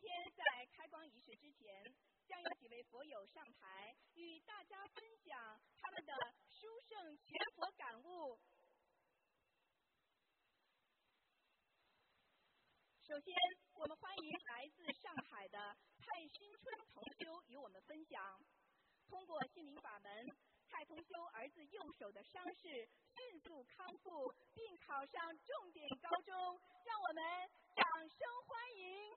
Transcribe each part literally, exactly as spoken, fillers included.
天在开光仪式之前，将有几位佛友上台，与大家分享他们的殊胜学佛感悟。首先，我们欢迎来自上海的蔡新春同修与我们分享，通过心灵法门，蔡同修儿子右手的伤势迅速康复，并考上重点高中，让我们掌声欢迎。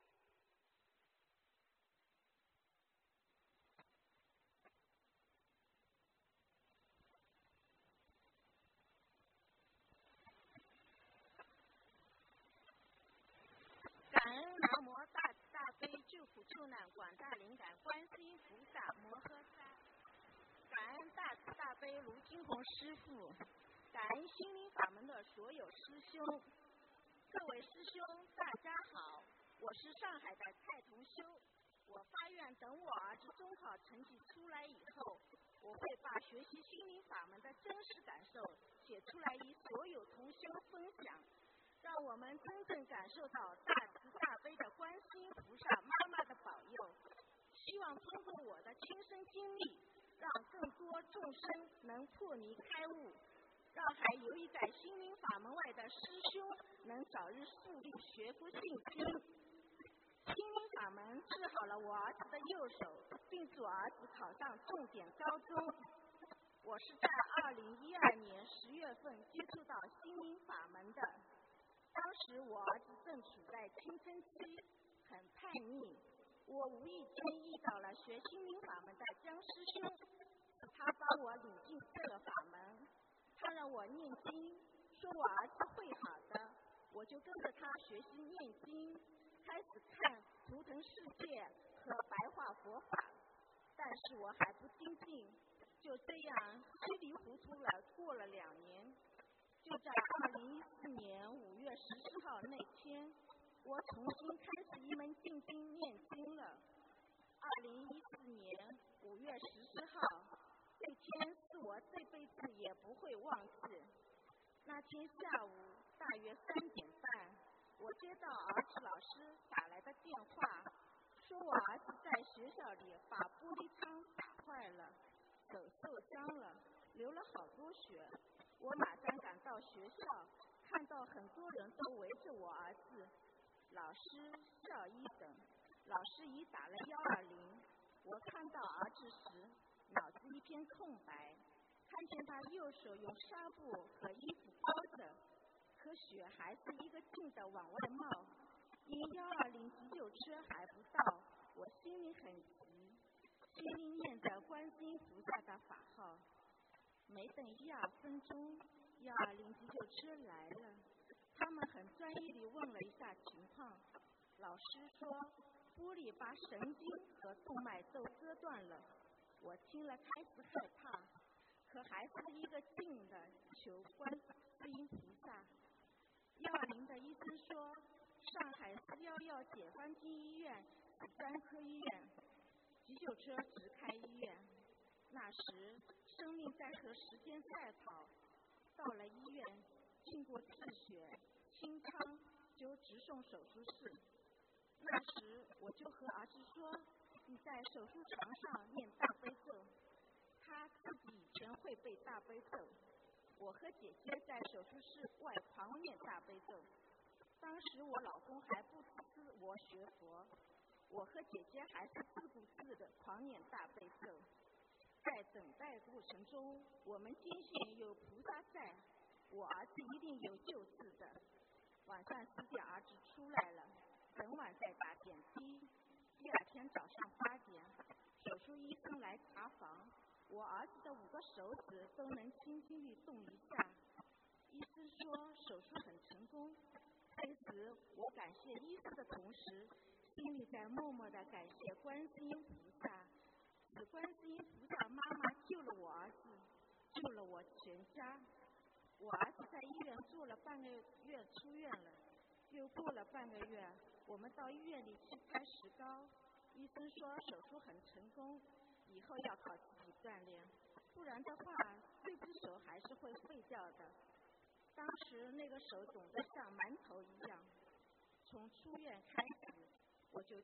感恩南无大慈大悲救苦救难广大灵感观世音菩萨摩诃萨，感恩大慈大悲卢金红师父，感恩心灵法门的所有师兄。各位师兄大家好，我是上海的蔡同修。我发愿等我儿子中考成绩出来以后，我会把学习心灵法门的真实感受写出来与所有同修分享，让我们真正感受到大慈大悲的观世音菩萨妈妈的保佑。希望通过我的亲身经历，让更多众生能破迷开悟，让还游弋在心灵法门外的师兄能早日树立学佛信心。心灵法门治好了我儿子的右手，并助儿子考上重点高中。我是在二零一二年十月份接触到心灵法门的。当时我儿子正处在青春期，很叛逆。我无意间遇到了学心灵法门的江师兄，他把我领进这个法门，他让我念经，说我儿子会好的，我就跟着他学习念经，开始看图腾世界和白话佛法，但是我还不精进，就这样稀里糊涂了过了两年。就在二零一四年五月十四号那天，我重新开始一门静心念经了。二零一四年五月十四号，这天是我这辈子也不会忘记。那天下午大约三点半，我接到儿子老师打来的电话，说我儿子在学校里把玻璃窗打坏了，手受伤了，流了好多血。我马上赶到学校，看到很多人都围着我儿子，老师、校医等。老师已打了幺二零，我看到儿子时，脑子一片空白，看见他右手用纱布和衣服包着，可血还是一个劲的往外冒。因幺二零急救车还不到，我心里很急，心里念着观世音菩萨的法号。没等一二分钟，幺二零急救车来了，他们很专业地问了一下情况。老师说玻璃把神经和动脉都割断了。我听了开始害怕，可还是一个劲的求观世音菩萨。幺二零的医生说，上海四幺幺解放军医院是专科医院，急救车直开医院。那时生命在和时间赛跑，到了医院，经过治血、清仓，就直送手术室。那时我就和儿子说，你在手术床上念大悲咒。他自己以前会背大悲咒，我和姐姐在手术室外狂念大悲咒。当时我老公还不支持我学佛，我和姐姐还是自顾自的狂念大悲咒。在等待过程中，我们坚信有菩萨在，我儿子一定有救治的。晚上十点，儿子出来了，整晚在打点滴。第二天早上八点，手术医生来查房，我儿子的五个手指都能轻轻地动一下。医生说手术很成功。这时我感谢医生的同时，心里在默默地感谢观世音菩萨。是观世音菩萨妈妈救了我儿子，救了我全家。我儿子在医院住了半个月出院了，又过了半个月，我们到医院里去拍石膏，医生说手术很成功，以后要靠自己锻炼，不然的话这只手还是会废掉的。当时那个手肿得像馒头一样。从出院开始，我就天天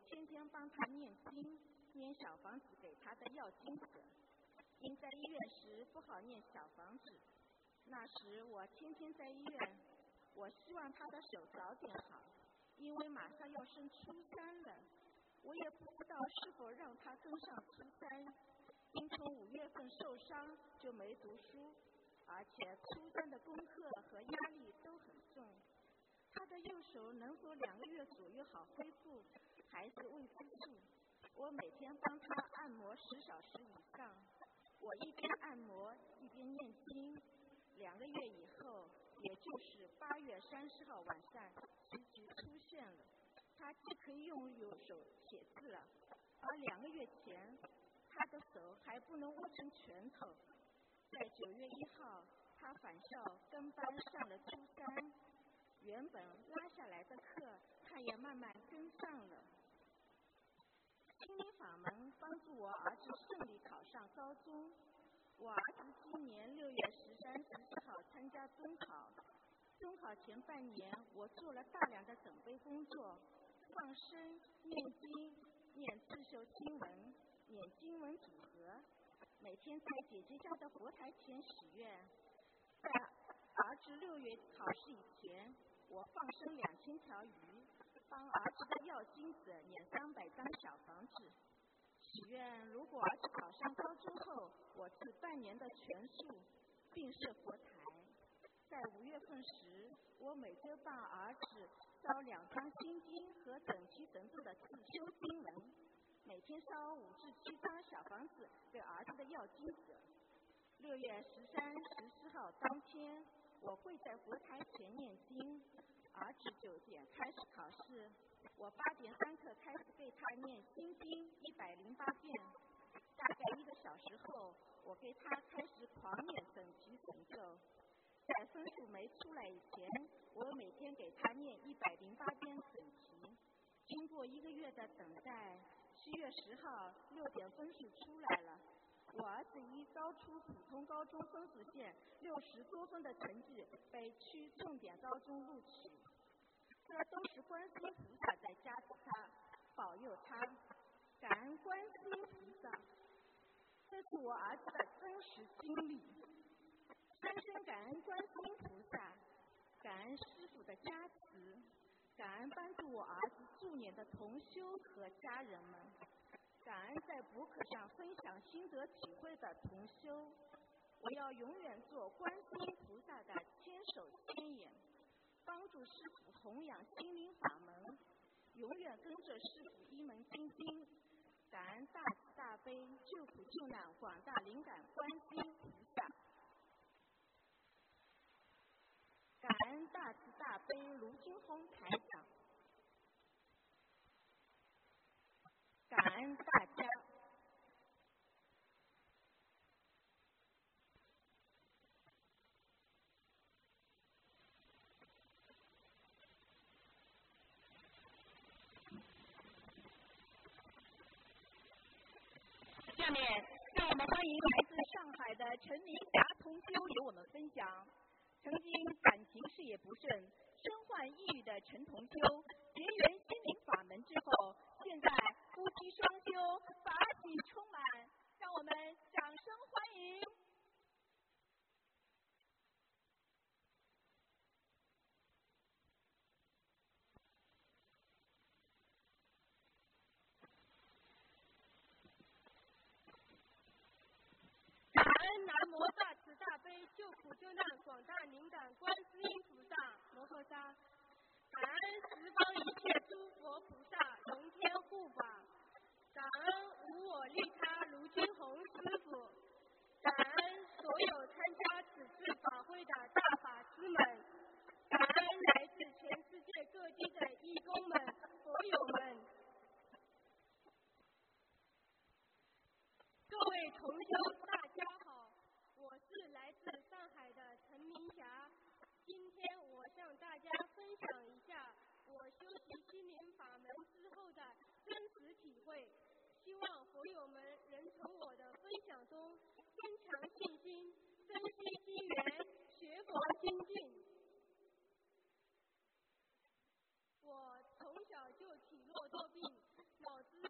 天帮他念经，念小房子给他的要经者。因在医院时不好念小房子，那时我天天在医院，我希望他的手早点好，因为马上要升初三了。我也不知道是否让他跟上初三，因从五月份受伤就没读书，而且初三的功课和压力都很重。他的右手能否两个月左右好恢复，还是未知数。我每天帮他按摩十小时以上，我一边按摩一边念经。两个月以后，也就是八月三十号晚上，奇迹出现了。他既可以用右手写字了，而两个月前，他的手还不能握成拳头。在九月一号，他返校跟班上了初三，原本拉下来的课，他也慢慢跟上了。心灵法门帮助我儿子顺利考上高中。我儿子今年六月十三、十四号参加中考。中考前半年，我做了大量的准备工作，放生、念经、念自修经文、念经文组合，每天在姐姐家的佛台前许愿。在儿子六月考试以前，我放生两千条鱼，帮儿子的要经者念三百张小房子。许愿如果儿子考上高中后，我治半年的全素，并设佛台。在五月份时，我每周帮儿子烧两张心经和整齐整顿的自修经文，每天烧五至七张小房子给儿子的要经者。六月十三、十四号当天，我跪在佛台前念经。儿子九点开始考试，我八点三刻开始给他念心经一百零八遍。大概一个小时后，我给他开始狂念整齐神咒。在分数没出来以前，我每天给他念一百零八遍整齐。经过一个月的等待，七月十号六点分数出来了。我儿子以高出普通高中分数线六十多分的成绩被区重点高中录取。这都是观世音菩萨在加持他，保佑他。感恩观世音菩萨，这是我儿子的真实经历。深深感恩观世音菩萨，感恩师父的加持，感恩帮助我儿子助念的同修和家人们，感恩在博客上分享心得体会的同修。我要永远做观世音菩萨的千手千眼，帮助师父弘扬心灵法门，永远跟着师父一门精进。感恩大慈大悲救苦救难广大灵感观世音菩萨，感恩大慈大悲卢金红台长，感恩大家。 下面让我们欢迎来自上海的陈明霞同修与我们分享。曾经感情事业不顺、身患抑郁的陈同修，结缘心灵法门之后，现在夫妻双修，法喜充满，让我们掌声欢迎。 感恩南无大慈大悲救苦救难广大灵感观世音菩萨摩诃萨，感恩十方一切诸佛菩萨龙天护法，感恩无我利他卢金红师傅，感恩所有参加此次法会的大法师们，感恩来自全世界各地的义工们、佛友们。各位同修，大家好，我是来自上海的陈明霞。今天我向大家分享一下我修习心灵法门之后的真实体会，希望佛友们能从我的分享中增强信心，珍惜机缘，学佛精进。我从小就体弱多病，脑子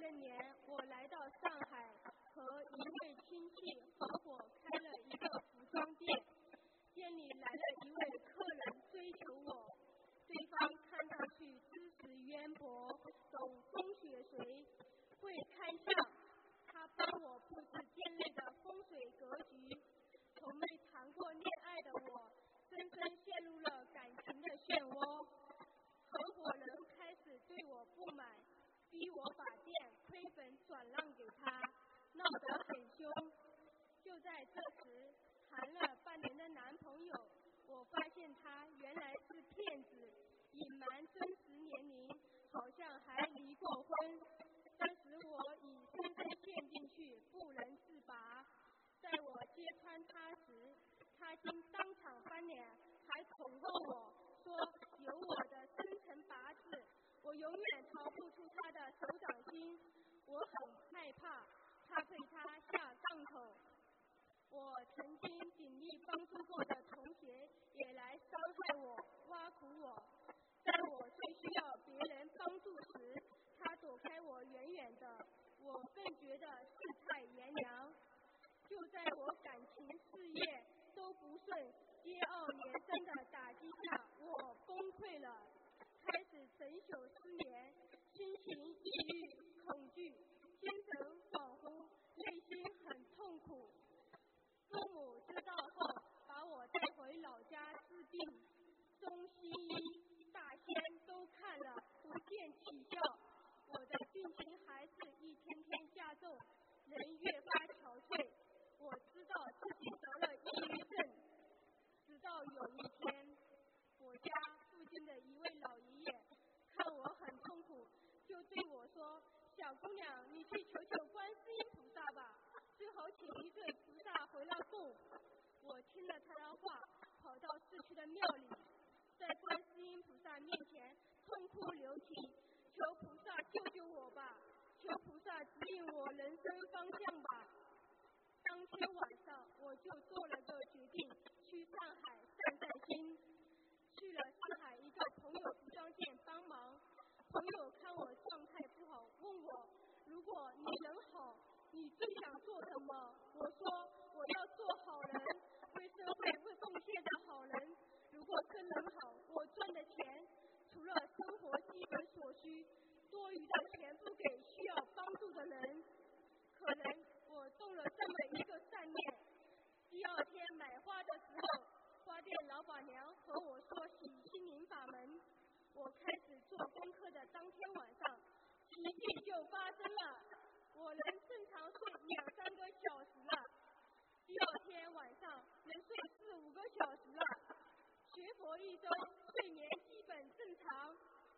二年，我来到上海，和一位亲戚合伙开了一个服装店。店里来了一位客人追求我，对方看上去知识渊博，懂风雪水，会看相。他帮我布置店内的风水格局。从没谈过恋爱的我，深深陷入了感情的漩涡。合伙人开始对我不满，逼我把店亏本转让给他，闹得很凶。就在这时，谈了半年的男朋友，我发现他原来是骗子，隐瞒真实年龄，好像还离过婚。当时我已深深陷进去，不能自拔。在我揭穿他时，他竟当场翻脸，还恐吓我说有我的生辰八字，我永远逃不出他的手掌心。我很害怕，他被他下杠头。我曾经鼎力帮助过的同学也来伤害我，挖苦我。在我最需要别人帮助时，他躲开我远远的，我更觉得世态炎凉。就在我感情事业都不顺，接二连三的打击下，我崩溃了，开始整宿失眠，心情抑郁、恐惧，精神恍惚，内心很痛苦。父母知道后，把我带回老家治病，中西医、大仙都看了，不见起效。我的病情还是一天天加重，人越发憔悴。我知道自己得了抑郁症，直到有一天，我家附近的一位老爷爷看我很痛苦，就对我说：“小姑娘，你去求求观世音菩萨吧，最好请一对菩萨回来供。”我听了他的话，跑到市区的庙里，在观世音菩萨面前痛哭流涕，求菩萨救救我吧，求菩萨指引我人生方向吧。当天晚上，我就做了个决定，去上海散散心。去了上海一个朋友服装店帮忙，朋友看我状态不好，问我：“如果你人好，你最想做什么？”我说：“我要做好人，为社会为奉献的好人。如果跟人好，我赚的钱除了生活基本所需，多余的全部给需要帮助的人。”可能我动了这么一个善念。第二天买花的时候，花店老板娘和我说起心灵法门。我开始做功课的当天晚上，奇迹就发生了，我能正常睡两三个小时了。第二天晚上能睡四五个小时了。学佛一周，睡眠基本正常。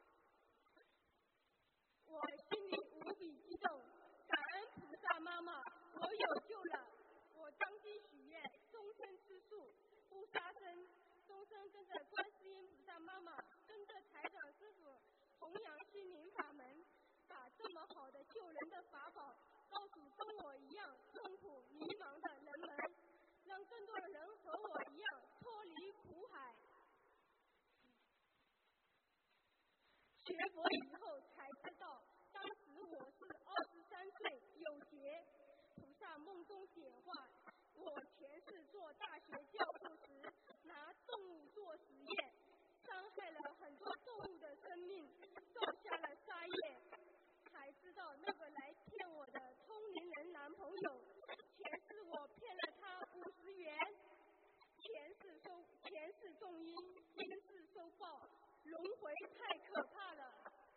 我心里无比激动，感恩菩萨妈妈，我有救了。我当即许愿，终身吃素，不杀生，终身跟着观世音菩萨妈妈，跟着台长师傅弘扬心灵法门，把这么好的救人的法宝告诉跟我一样痛苦迷茫的人们，让更多的人和我一样脱离苦海。学佛以后才知道，当时我是二十三岁，有劫。菩萨梦中点化我，前世做大学教授时，拿动物做实验，伤害了很多动物的生命，造下了杀业。才知道那个来骗我的通灵人男朋友，前世我骗了他五十元，前世收前世种因，今世收报，轮回太可怕了。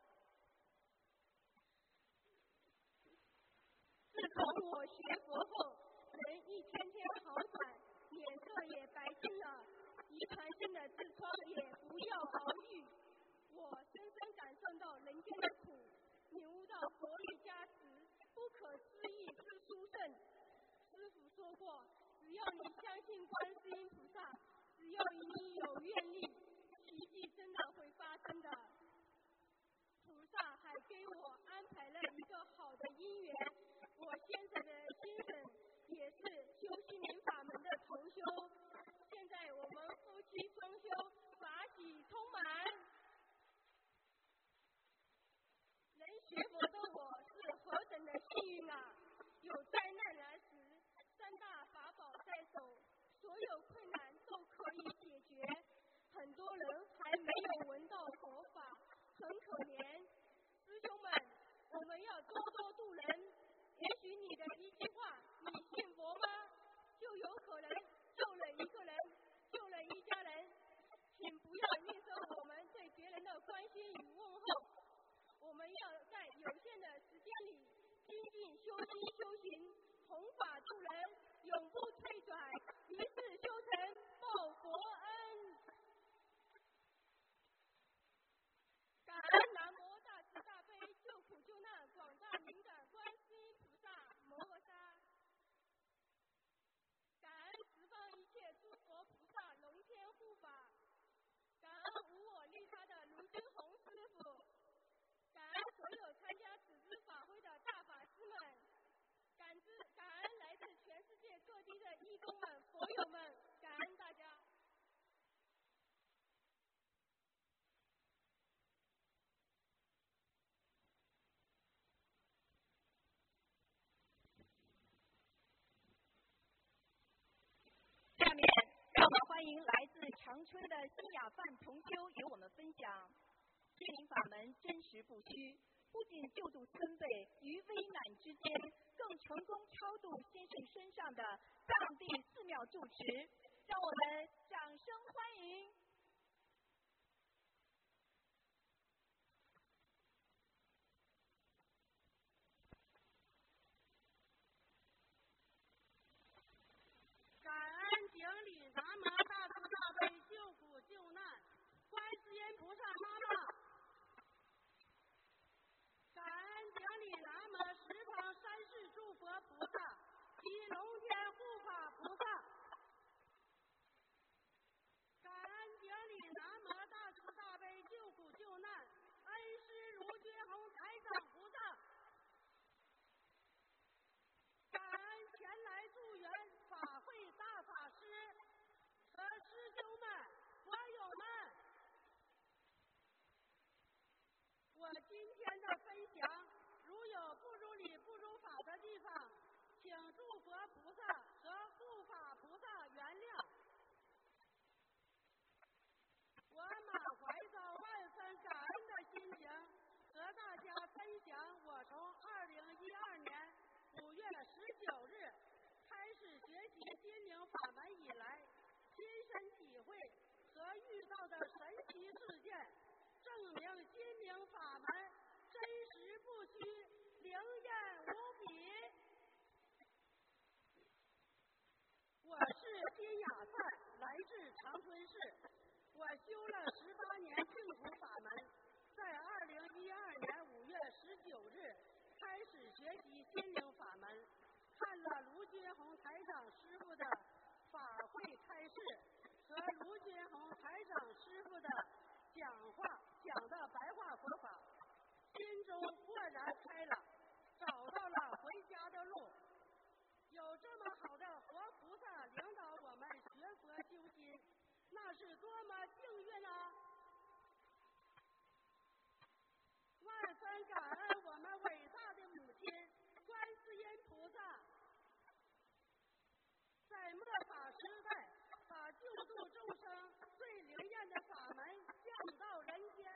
自从我学佛后，人一天天好转，脸色也白净了，遗传性的痔疮也不药而愈。我深深感受到人间的苦，领悟到佛力加持，不可思议之殊胜。师父说过，只要你相信观世音菩萨，只要你有愿力，奇迹真的会发生的。菩萨还给我安排了一个好的姻缘，我先生的先生也是修心灵法门的同修，现在我们夫妻双修，法喜充满。能学佛的我是何等没有闻到佛法，很可怜。师兄们，我们要多多度人。也许你的一句话，你信佛吗？就有可能救了一个人，救了一家人。请不要吝啬我们对别人的关心与问候。我们要在有限的时间里精进修心修行，弘法度人，永不退转，一世修成报佛恩。感恩南无大慈大悲救苦救难广大灵感观世音菩萨摩诃萨，感恩十方一切诸佛菩萨龙天护法，感恩无我利他的卢军宏师傅，感恩所有参加此次法会的大法师们，感知感恩来自全世界各地的义工们、佛友们，感恩大家。 下面让我们欢迎来自长春的新雅范同修与我们分享心灵法门真实不虚，不仅救度孙辈于危难之间，更成功超度先生身上的藏地寺庙住持，让我们掌声欢迎。 感恩顶礼南无大慈大悲救苦救难观世音菩萨妈妈，感恩顶礼南无十方三世诸佛菩萨及龙天护法菩萨，感恩顶礼南无大慈大悲救苦救难恩师卢军宏台长菩萨，感恩前来助缘法会大法师和师兄们、佛友们。我今天的分享如有不如理不如法的地方，请诸佛菩萨和护法菩萨原谅。我满怀着万分感恩的心情，和大家分享我从二零一二年五月十九日开始学习心灵法门以来，亲身体会和遇到的神奇事件，证明心灵法门真实不虚，灵验无比。我是金雅灿，来自长春市。我修了十八年净土法门，在二零一二年五月十九日开始学习心灵法门，看了卢军宏台长师傅的法会开示和卢军宏台长师傅的讲话讲的白话佛法，心中豁然开朗，找到了回家的路。有这么好的活菩萨领导我们学佛修心，那是多么幸运啊！万分感恩我们伟大的母亲观世音菩萨，在末法时代把救度众生最灵验的法门降到人间。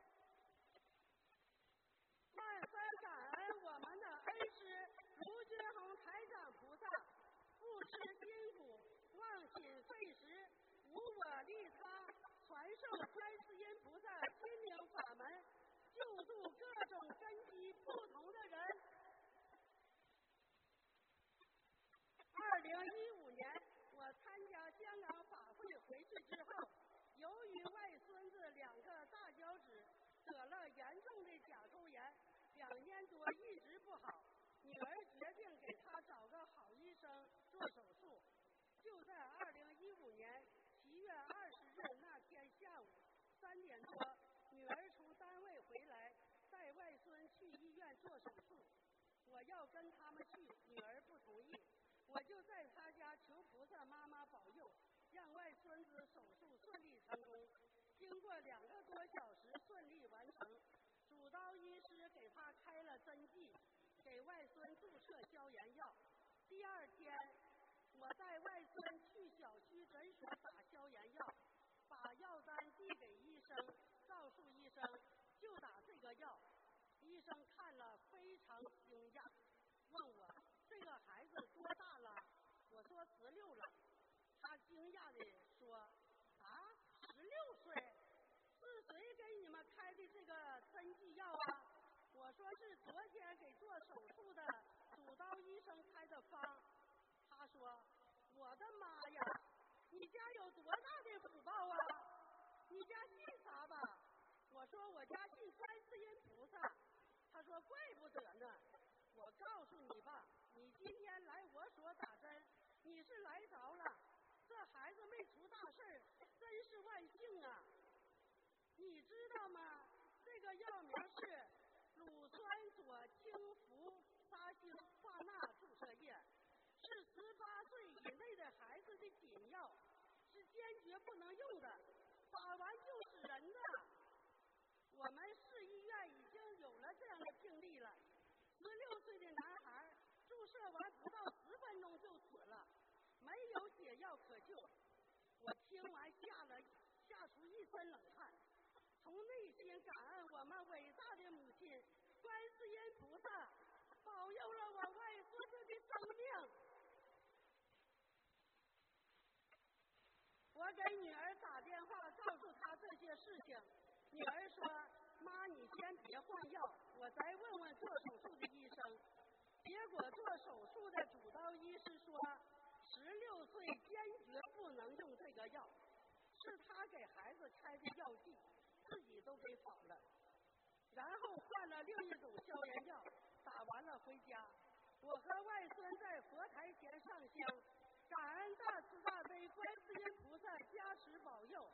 万分感恩我们的恩师卢军宏台长菩萨，不吃辛苦，忘寝废食，无我利他，传授观世音菩萨心灵法门，救度各种根基不同的人。二零一五年，我参加香港法会回去之后，由于外孙子两个大脚趾得了严重的甲沟炎，两年多一直不好，女儿决定给他找个好医生做手术。就在二零一五年七月二十日那天下午三点多，女儿从单位回来，带外孙去医院做手术。我要跟他们去，女儿不同意，我就在他家求菩萨妈妈保佑，让外孙子手术顺利成功。经过两个多小时顺利完成，主刀医师给他开了针剂，给外孙注射消炎药。第二天，我带外孙去小区诊所打消炎药，把药单递给医生，告诉医生就打这个药。医生看了非常惊讶，问我这个孩子多大了？我说十六了。他惊讶地说：啊，十六岁？是谁给你们开的这个针剂药啊？我说是昨天给做手术的主刀医生开的方。他说：我的妈呀，你家有多大的福报啊？你家姓啥吧？我说我家姓观世音菩萨。他说怪不得呢。我告诉你吧，你今天来我所打针，你是来着了，这孩子没出大事，真是万幸啊。你知道吗？这个药名是乳酸左氢氟沙星化钠注射液，是十八岁以内的孩子的禁药，是坚决不能用的，打完就死人的。我们市医院已经有了这样的病例了，十六岁的男孩注射完不到十分钟就死了，没有解药可救。我听完吓了吓出一身冷汗，从内心感恩我们伟大的母亲观世音菩萨保佑了我外孙子的生命。我给女儿打电话告诉她这些事情，女儿说：妈，你先别换药，我再问问做手术的医生。结果做手术的主刀医师说，十六岁坚决不能用这个药，是他给孩子开的药剂，自己都给跑了。然后换了另一种消炎药，打完了回家。我和外孙在佛台前上香，感恩大慈大悲观世音菩萨加持保佑。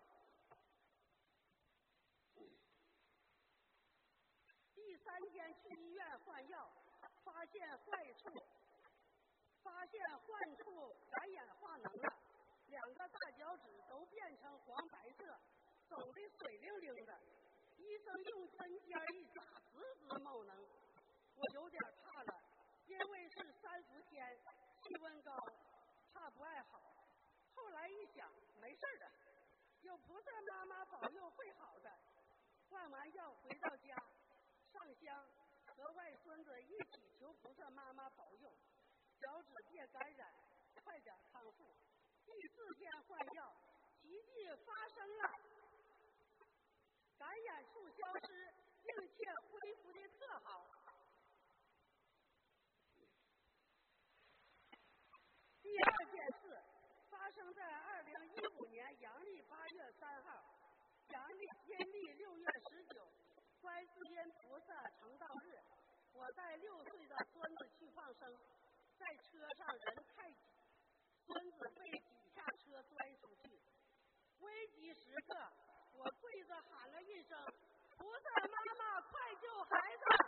第三天去医院换药，发现坏处，发现患处感染化脓了，两个大脚趾都变成黄白色，肿得水灵灵的。医生用针尖一扎，直直冒脓。我有点怕了，因为是三伏天，气温高，怕不爱好。后来一想，没事的，有菩萨妈妈保佑会好的。换完药回到家，上香，和外孙子一起求菩萨妈妈保佑，脚趾别感染，快点康复。第四天换药，奇迹发生了，感染处消失，并且恢复的特好。第二件事发生在二零一五年阳历八月三号，阳历阴历六月十九，观世音菩萨成道日。我带六岁的孙子去放生，在车上人太挤，孙子被挤下车摔出去。危急时刻，我跪着喊了一声：菩萨妈妈，快救孩子！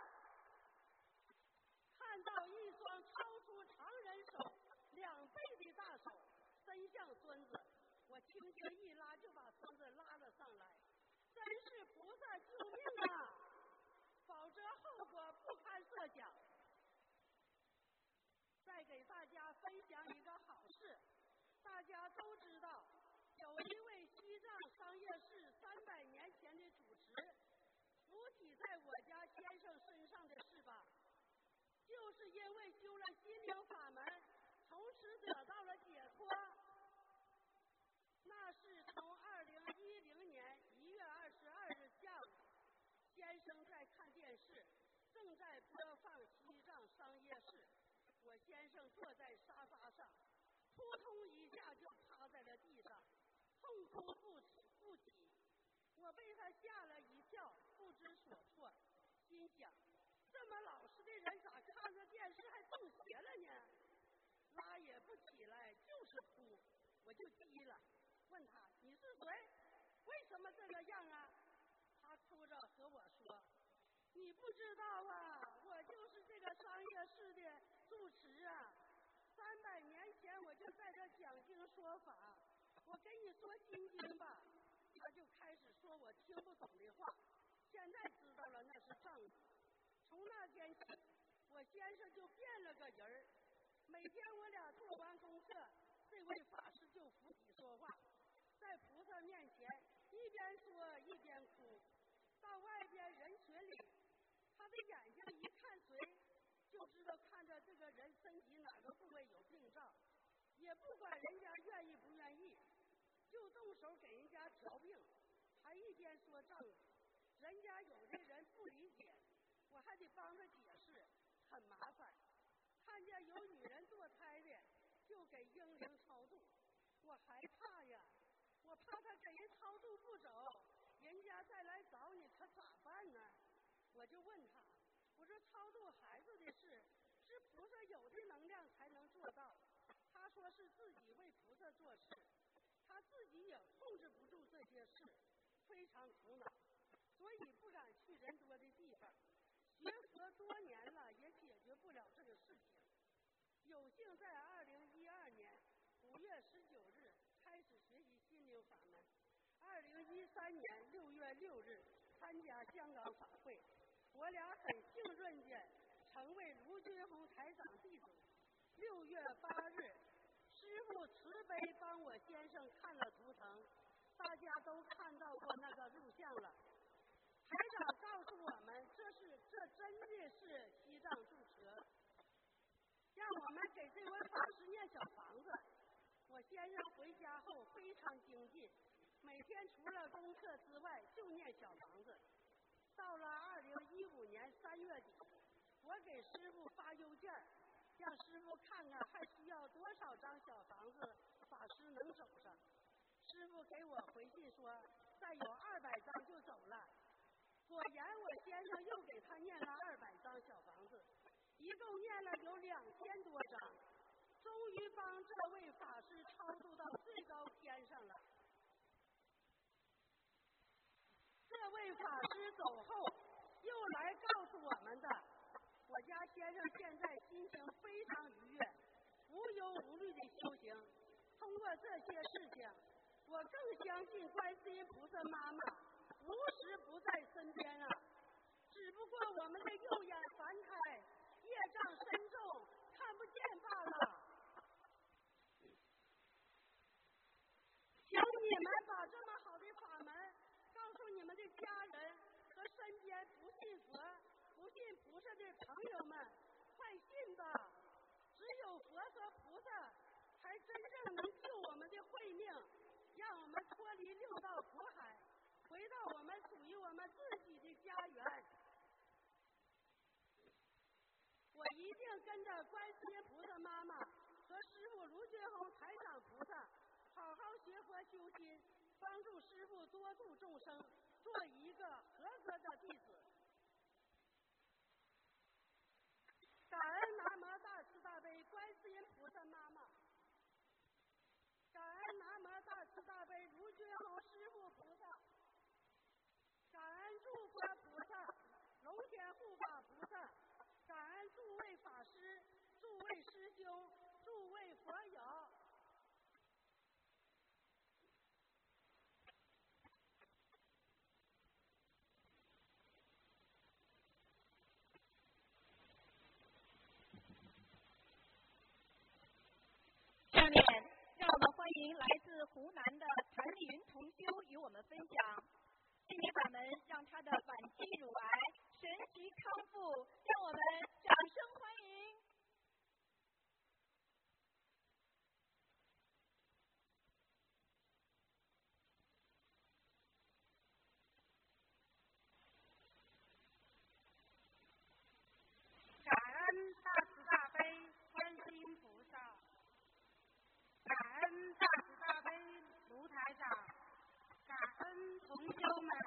看到一双超出常人手两倍的大手伸向孙子，我轻轻一拉就把孙子拉了上来。真是菩萨救命啊，否则后果不堪设想。再给大家分享一个好事，大家都知道有一位西藏商业市三百年前的主持附体在我家先生身上的事吧，就是因为修了心灵法门，从此得到了解脱。那是从二零一零年一月二十二日下午，先生在看电视，正在播放西藏商业市。我先生坐在沙发上，扑通一下就趴在了地上，痛哭不不起。我被他吓了一跳，不知所措，心想这么老实的人咋看着电视还中邪了呢？拉也不起来，就是哭。我就急了，问他你是谁？为什么这个样啊？他哭着和我说，你不知道啊，我就是这个商业市的主持啊。三百年前我就在这讲经说法，我给你说心经吧。他就开始说我听不懂的话，现在知道了那是藏语。从那天起，我先生就变了个人儿。每天我俩做完功课，这位法师就扶起说话，在菩萨面前一边说一边哭。到外边人群里，他的眼睛一看谁，就知道看着这个人身体哪个部位有病灶，也不管人家愿意不愿意，就动手给人家调病，还一边说丈夫。人家有的人不理解，我还得帮着解释，很麻烦。看见有女人堕胎的，就给婴灵超度，我害怕呀，我怕他给人超度不走，人家再来找你可咋办呢？我就问他，我说超度孩子的事是菩萨有的能量才能做到，他说是自己为菩萨做事，他自己也控制不住这些事，非常苦恼，所以不敢去人多的地方，学佛多年了也解决不了这个事情。有幸在二零一二年五月十九日开始学习心灵法门，二零一三年六月六日参加香港法会，我俩很幸运地成为卢军宏台长弟子。六月八日，师父慈悲帮我先生看了图腾，大家都看到过那个录像了。台长告诉我们，这是这真的是西藏住持，让我们给这位法师念小房子。我先生回家后非常精进，每天除了功课之外就念小房子。到了二零一五年三月底，我给师父发邮件，让师父看看还需要多少张小房子，法师能走上。师父给我回信说，再有二百张就走了。果然，我先生又给他念了二百张小房子，一共念了有两千多张，终于帮这位法师超度到最高天上了。这位法师走后，又来告诉我们的，我家先生现在心情非常愉悦，无忧无虑的修行。通过这些事情，我更相信观世音菩萨妈妈无时不在身边啊，只不过我们的右眼凡开，业障深重，看不见罢了。请你们把这么好的法门告诉你们的家人和身边不信佛、不信菩萨的朋友们，快信吧！只有佛和菩萨才真正能救我们的慧命，让我们脱离六道苦海，回到我们属于我们自己的家园。我一定跟着观世音菩萨妈妈和师父卢军宏台长菩萨好好学佛修心，帮助师父多度众生，做一个合格的弟子。感恩南无大慈大悲观世音菩萨妈妈，感恩南无大慈大悲卢军宏师父菩萨，感恩诸佛菩萨、龙天护法菩萨，感恩诸位法师、诸位师兄、诸位佛友。 下面让我们欢迎来自湖南的谭丽云同修与我们分享心灵法门让他的晚期乳癌神奇康复，让我们掌声欢迎。 感恩大慈大悲观世音菩萨，感恩大慈大悲卢台长，感恩同修们。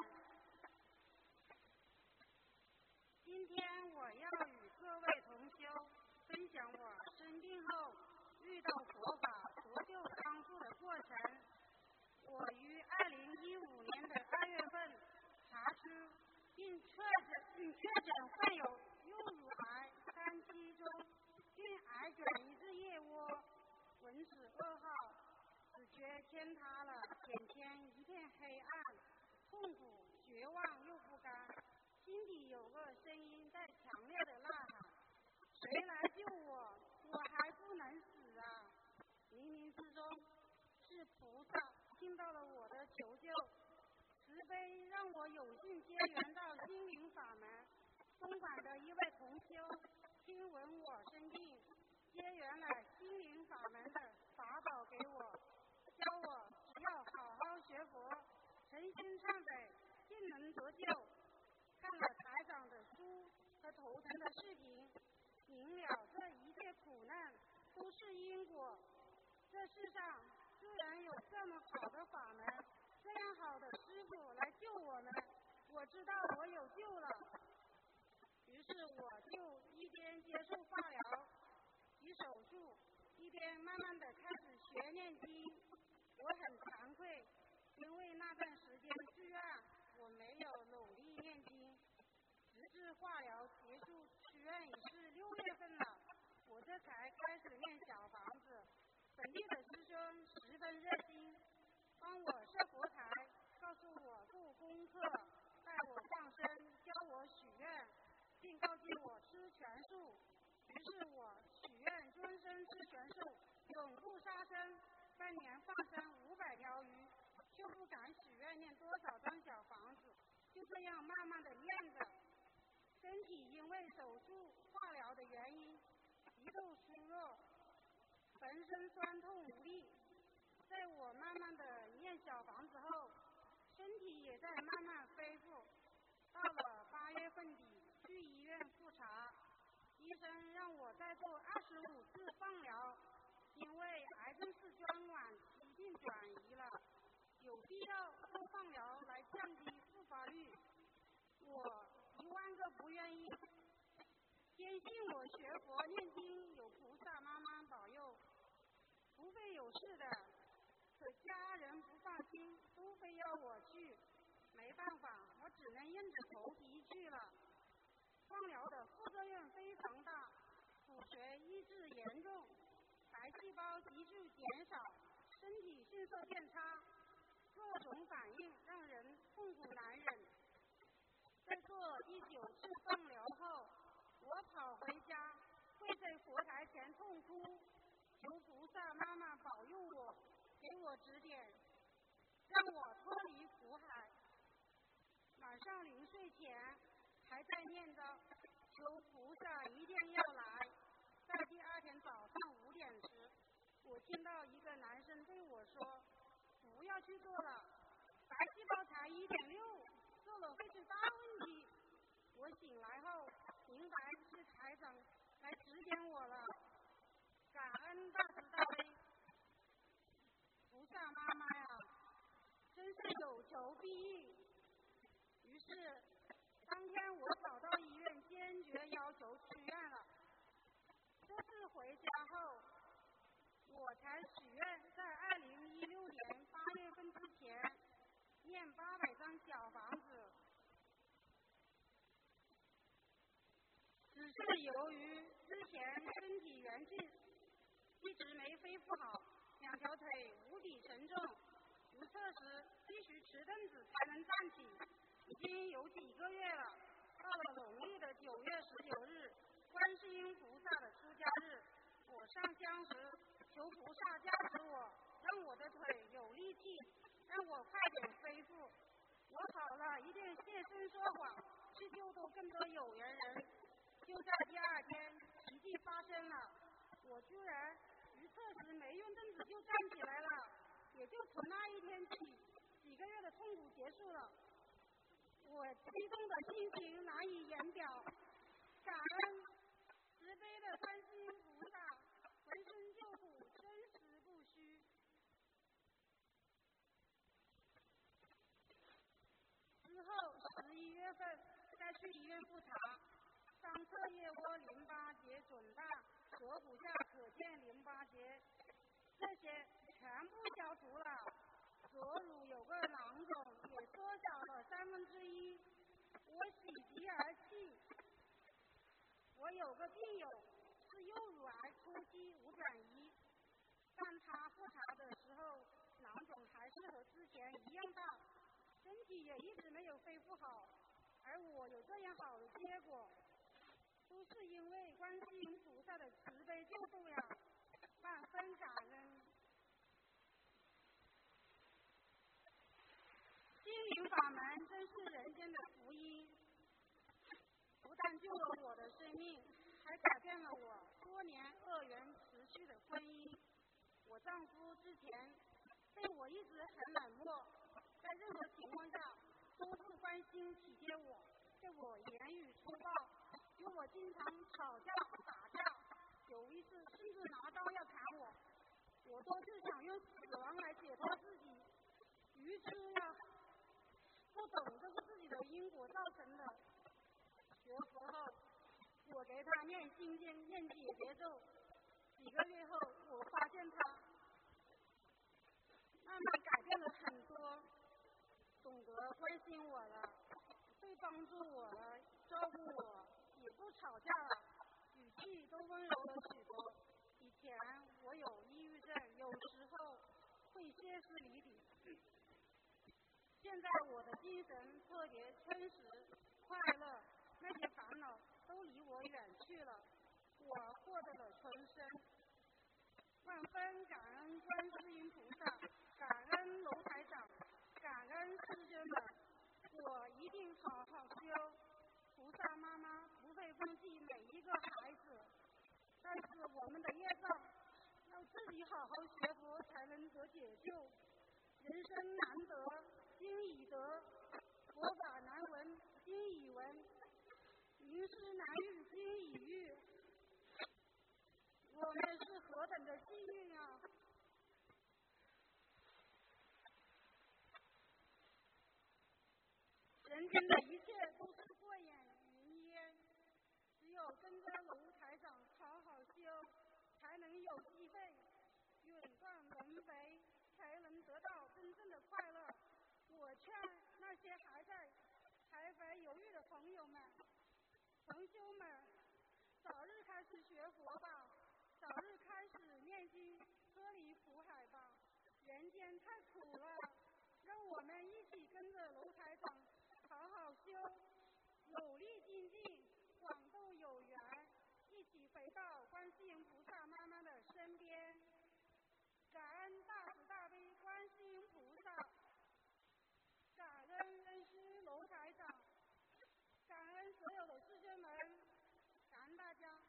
今天我要与各位同修分享我生病后遇到佛法得救康复的过程。我于二零一五年的二月份查出并确诊并确诊患有右乳癌三期中菌癌转移至腋窝，文史噩耗，只觉天塌了，眼前一片黑暗，痛苦、绝望又不甘，心底有个声音在强烈的呐喊：谁来救我？我还不能死啊！冥冥之中，是菩萨听到了我的求救， 港的一位同修，听闻我生病，结缘了心灵法门的法宝给我，教我只要好好学佛，诚心忏悔，定能得救。看了台长的书和头疼的视频，明了这一切苦难都是因果。这世上居然有这么好的法门，这样好的师傅来救我们，我知道我有救了。于是我就一边接受化疗及手术，一边慢慢的开始学念经。我很惭愧，因为那段时间剧院我没有努力念经，直至化疗结束出院已是六月份了，我这才开始念小房子。本地的师兄十分热心，帮我设佛台，告诉我做功课，带我放生，教我许愿，并告诫我吃全素。于是我许愿终身吃全素，永不杀生，半年放生五百条鱼，却不敢许愿念多少张小房子，就这样慢慢的念着。身体因为手术化疗的原因极度虚弱，浑身酸痛无力。在我慢慢的念小房子后，身体也在慢慢恢复。到了八月份底去医院复查，医生让我再做二十五次放疗，因为癌症四专晚期病转移了，有必要做放疗来降低复发率。我一万个不愿意，坚信我学佛念经有菩萨妈妈保佑，不会有事的。可家人不放心，都非要我去，没办法，我只能硬着头皮去了。放疗的副作用非常大，骨髓抑制严重，白细胞急剧减少，身体迅速变差，各种反应让人痛苦难忍。在做第九次放疗后，我跑回家，跪在佛台前痛哭，求菩萨妈妈保佑我，给我指点，让我脱离苦海。晚上临睡前还在念着，求菩萨一定要来。在第二天早上五点时，我听到一个男生对我说，不要去做了，白细胞才一点六，做了会是大问题。我醒来后明白是台长来指点我了，感恩大慈大悲菩萨妈妈呀，真是有求必应。于是当天我找到医院，坚决要求出院了。这次回家后，我才许愿在二零一六年八月份之前念八百张小房子。只是由于之前身体元气一直没恢复好，两条腿无比沉重，如厕时必须持凳子才能站起，已经有几个月了。到了农历的九月十九日，观世音菩萨的出家日，我上香时求菩萨加持我，让我的腿有力气，让我快点恢复。我好了一定现身说法，去救度更多有缘人。就在第二天，奇迹发生了，我居然如厕时没用凳子就站起来了，也就从那一天起，几个月的痛苦结束了。我激动的心情难以言表，感恩慈悲的观世音菩萨，浑身救苦，真实不虚。之后十一月份再去医院复查，上侧叶窝淋巴结肿大，左骨下可见淋巴结，这些全部消除了。左乳有个囊肿，也缩小了三分之一。我喜极而泣。我有个病友是右乳癌初期无转移，但他复查的时候，囊肿还是和之前一样大，身体也一直没有恢复好。而我有这样好的结果，都是因为观世音菩萨的慈悲救度呀，万分感恩。心灵法门真是人间的福音，不但救了年恶缘持续的婚姻。我丈夫之前对我一直很冷漠，在任何情况下都不关心体贴我，对我言语粗暴，与我经常吵架打架，有一次甚至拿刀要砍我。我多次想用死亡来解脱自己，于是呀，不懂这是自己的因果造成的。学佛后，我给他念心经、念解结咒，几个月后，我发现他慢慢改变了很多，懂得关心我了，会帮助我了，照顾我，也不吵架了，语气都温柔了许多。以前我有抑郁症，有时候会歇斯底里，现在我的精神特别充实快乐，那些烦恼都离我远去了，我获得了重生。万分感恩观世音菩萨，感恩楼台长，感恩师兄们，我一定好好修。菩萨妈妈不会放弃每一个孩子，但是我们的业障要自己好好学佛才能得解救。人生难得今已得，佛法难闻今已闻，名师难遇今已遇，我们是何等的幸运啊！人间的一切都是过眼云烟，只有跟着卢台长好好修，才能有机会永断轮回，才能得到真正的快乐。我劝那些还在徘徊犹豫的朋友们、同修们，早日开始学佛吧，早日开始念经，脱离苦海吧。人间太苦了，让我们一起跟着卢台长好好修，努力精进，广度有缘，一起回到观世音菩萨妈妈的身边。感恩大慈大悲观世音菩萨，感恩恩师卢台长，感恩所有的师兄们，感恩大家。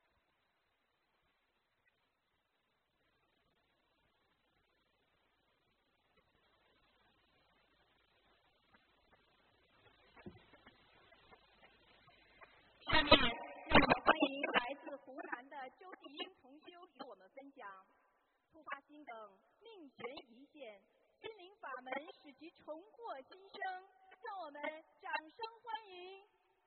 下面让我们欢迎来自湖南的周继英同修与我们分享突发心梗命悬一线，心灵法门使其重获新生，让我们掌声欢迎。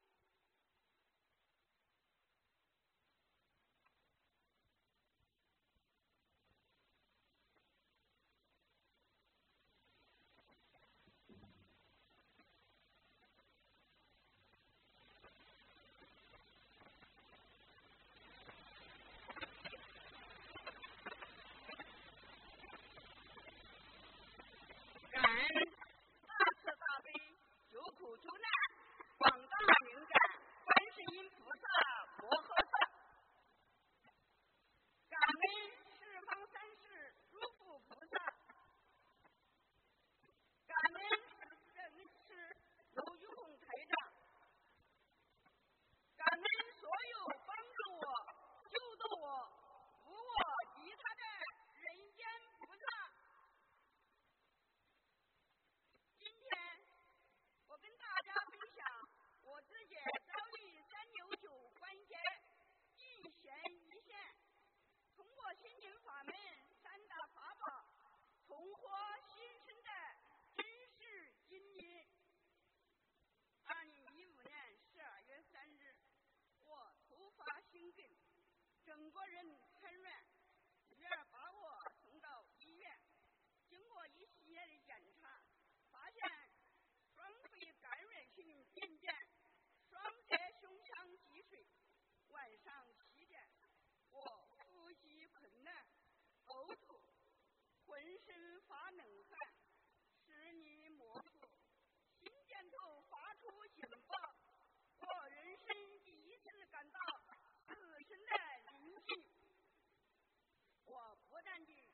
感恩大慈大悲救苦救难广大灵感观世音菩萨摩诃萨，感恩十方三世诸佛菩萨，感恩人师卢玉红台长，感恩所有帮助我、救度我、扶我离他的人间菩萨。今天我跟大家分享我自己遭遇三九九关节命悬一线，通过心灵法门三大法宝，重获新生的真实经历。二零一五年十二月三日，我突发心梗，整个人瘫软，女儿把我送到医院，经过一系列的检查，发现双肺感染性病变，双侧胸腔积水。晚上七点，我呼吸困难，呕吐，浑身发冷汗，视力模糊，心电图发出警报。我人生第一次感到自身的灵性。我不断地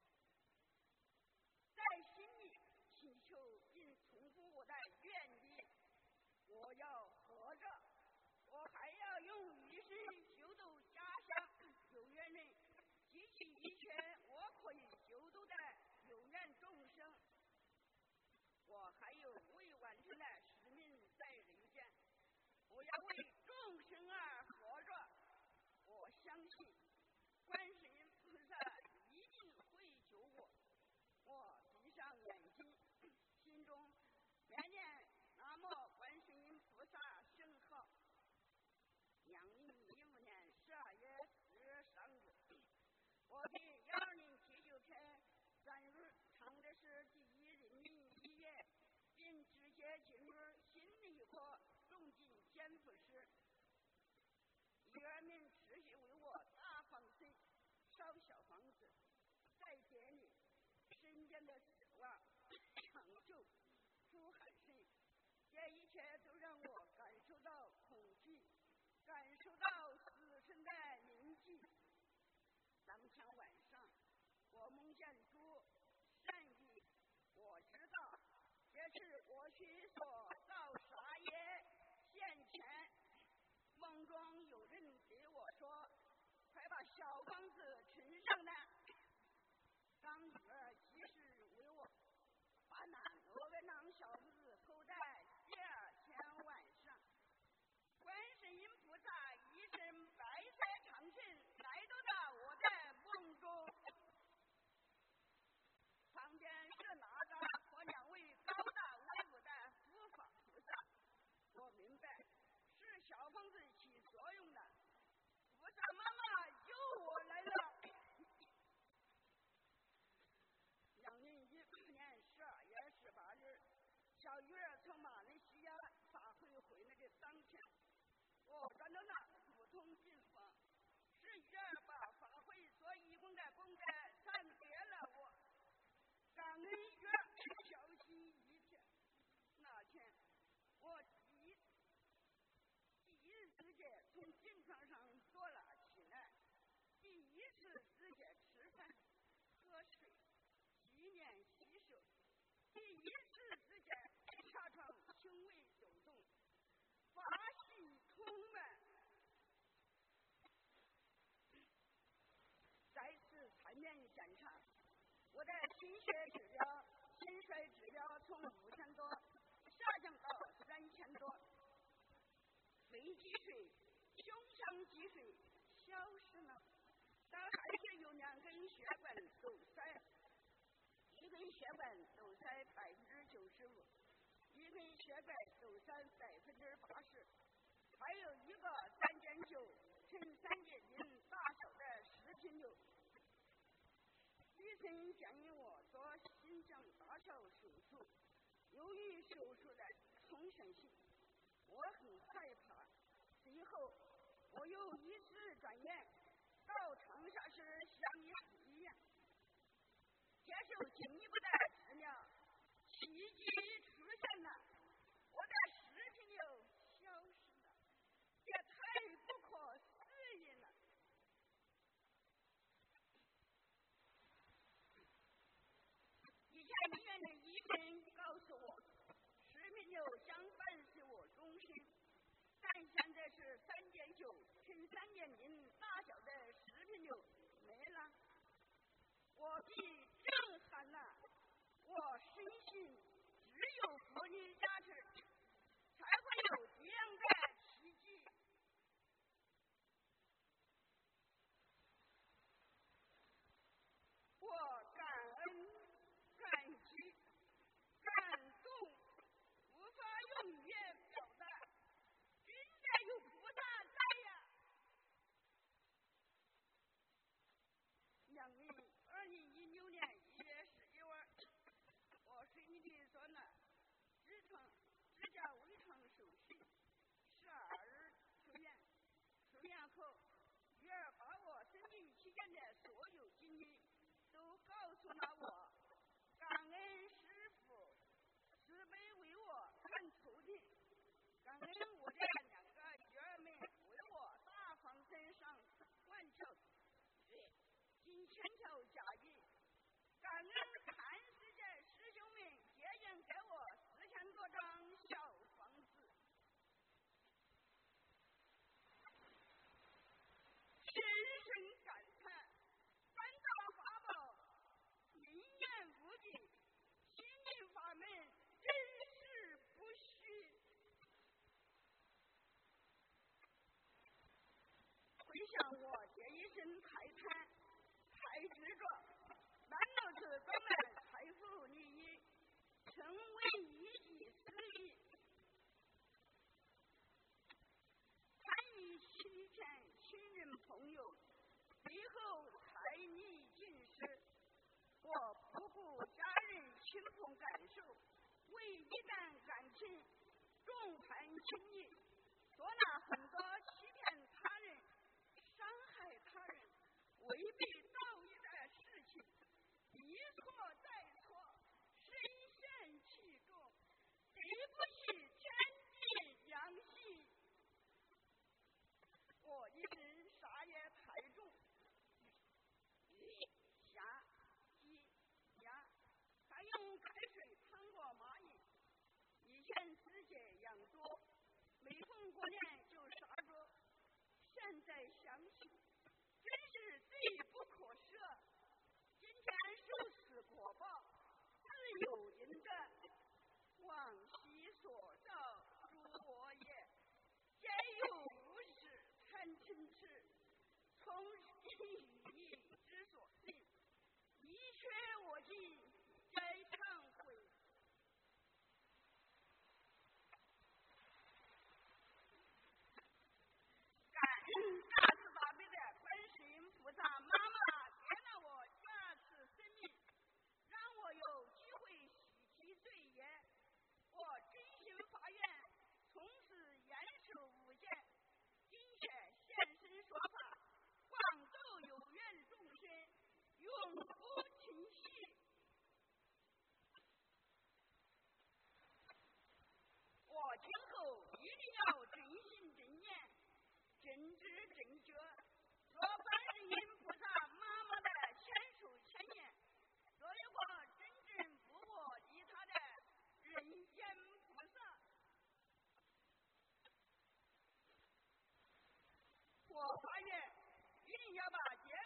在心里祈求并重复我的愿力，我要活着，我还要用余生修度家乡有我还有未完成的使命在人间，我要为众生而活着。我相信观世音菩萨一定会救我。我闭上眼睛，心中念念南无观世音菩萨圣号。两零一五年十二月四日上午，我的幺二零急救车三日长的是第一人民医院，并直接进入心内科重症监护室。医院们持续为我大放水、烧小房子，在店里身边的死亡、抢救、出汗水，这一切都让我感受到恐惧，感受到死神的临近。当天晚上，我梦见主善意，我知道这是我需所造杀业现前。梦中有人对我说：“快把小房子呈上来。”当女儿及时为我把那罗文囊小房子扣在第二天晚上，观世音菩萨一身白色长裙来到了我的梦中，旁边是哪吒和两位高大威武的护法菩萨。我明白是小房子起作用了，菩萨妈妈救我来了。两零一五年十二月十八日，小鱼儿从马来西亚法会回来的当天，我赶到了普通病房，是鱼儿把法会所义工的功德转给了我，感恩鱼儿小心一切。那天我第一第一次间从病床上坐了起来，第一次直接吃饭、喝水、洗脸、洗手，第一次直接下床轻微走动，法喜充满。再次全面检查，我的心血指标、心衰指标从五千多下降到三千多，肺积水、胸腔积水消失了，但还是有两根血管堵塞，一根血管堵塞百分之九十五，一根血管堵塞百分之八十，还有一个三点九乘三点零大小的食品瘤。医生建议我做心脏搭桥手术，由于手术的风险性，我很害怕。随后我又一次转院到长沙市湘医府医院，接受进一步的治疗，奇迹出现了，我的食品瘤消失了，这太不可思议了。以前医院的医生告诉我，食品瘤将伴随我终身，但现在是三点九乘三点零大小的食品瘤没了，我被震撼了。我深信只有佛力加持，才会有这样的奇迹。我感恩、感激、感动，无法用语言表达，真的有菩萨在呀！两零二零一六年一月十一日，我顺利做了直肠支架微创手术，十二日出院。出院后，鱼儿把我生病期间的所有经历都告诉了我，感恩师父慈悲为我看头顶，感恩我的两个鱼儿们为我大放身上万条近千条甲鱼，感恩看世界师兄们结缘给我四千多张小房子。深深感叹三大法宝灵验无比，心灵法门真向我这一生太贪太执着，难道是专门财富利益，成为一己私利，贪于欺骗亲人朋友，最后财力尽失？我不顾家人亲朋感受，为一段感情众叛亲离，做了很多欺骗他人、伤害他人、违背道义的事情，一错再错，深陷其中，对不起天地良心。我一人杀业太重，鱼虾鸡鸭还用开水烫过蚂蚁，以前自己养多，每逢过年就杀猪，现在想起真是罪不可赦。今天受此果报，自有因得，往昔所造诸恶业，皆有无始贪嗔痴，从语意之所尽，一切我尽皆忏悔。感恩大慈大悲的观世音菩萨妈妈给了我第二次生命，让我有机会洗涤罪业。我真心发愿，从此严守五戒，并且现身说法，广度有缘众生，永不停息。我今后一定要真心真念，真知真觉，做观世音菩萨妈妈的千手千眼，做一个真正不我利他的人间菩萨。我发愿一定要把结